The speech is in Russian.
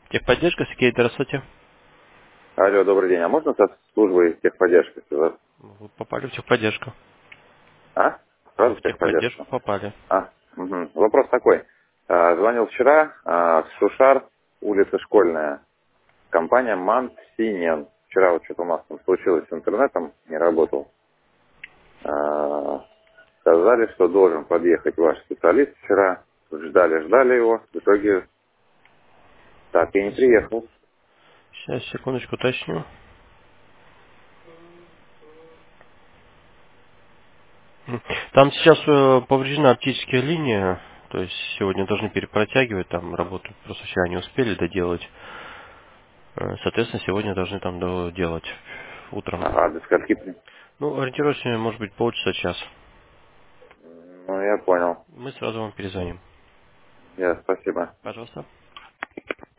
Техподдержка, Сергей, здравствуйте. Алло, добрый день. А можно со службой техподдержки связаться? Вы попали в техподдержку. А? Вы Сразу в в техподдержку техподдержку. попали. Мгм. Вопрос такой. Звонил вчера, Шушар, улица Школьная, компания Мансинен. Вчера вот что-то у нас там случилось с интернетом, не работал. А, Сказали, что должен подъехать ваш специалист вчера. Ждали его. В итоге так и не приехал. Сейчас, секундочку, уточню. Там сейчас повреждена оптическая линия, то есть сегодня должны перепротягивать, там работу просто вчера не успели доделать. Соответственно, сегодня должны там доделать утром. Ага, до скольки? Ну, ориентировочно, может быть, полчаса-час. Ну, я понял. Мы сразу вам перезвоним. Спасибо. Пожалуйста.